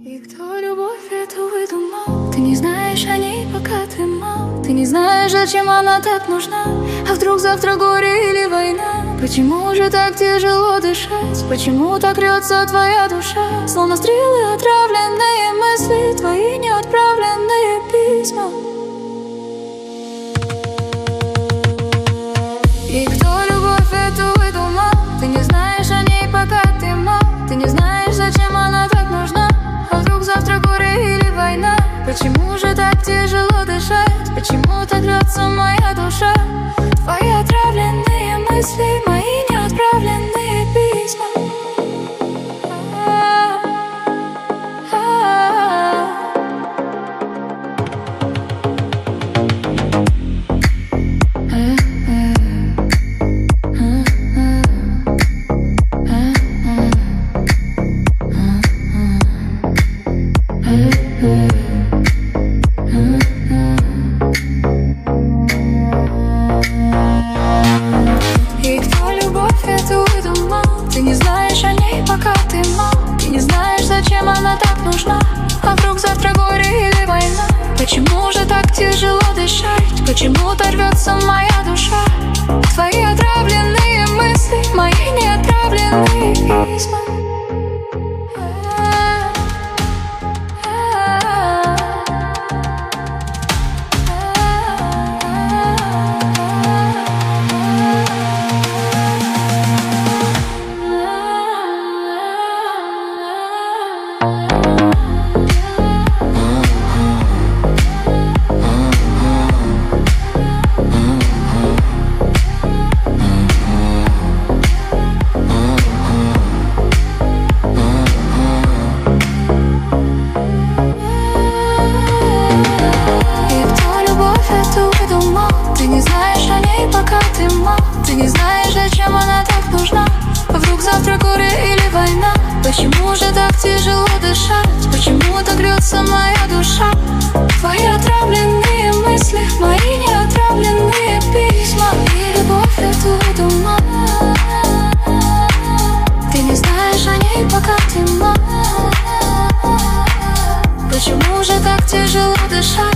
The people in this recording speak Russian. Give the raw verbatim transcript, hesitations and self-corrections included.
И кто любовь эту выдумал? Ты не знаешь о ней, пока ты мал. Ты не знаешь, зачем она так нужна. А вдруг завтра горе или война? Почему же так тяжело дышать? Почему так рвется твоя душа? Словно стрелы, отравленные мысли, твои неотправленные письма. И кто любовь эту выдумал? Ты не знаешь о ней, пока ты мал. Ты не знаешь, зачем она так нужна. А вдруг завтра горе или война? Почему же так тяжело дышать? Почему так рвется моя душа? Твои отравленные мысли, мои неотправленные письма. И кто любовь эту выдумал? Ты не знаешь о ней, пока ты мал. Ты не знаешь, зачем она так нужна. А вдруг завтра горе или война? Почему же так тяжело дышать? Почему так рвется моя душа? Твои отравленные мысли, мои неотправленные письма. Ты не знаешь о ней, пока ты мал. Ты не знаешь, зачем она так нужна. А вдруг завтра горе или война? Почему же так тяжело дышать? Почему так рвется моя душа? Твои отравленные мысли, мои неотравленные письма. И любовь эту выдумал. Ты не знаешь о ней, пока ты мал. Почему же так тяжело дышать?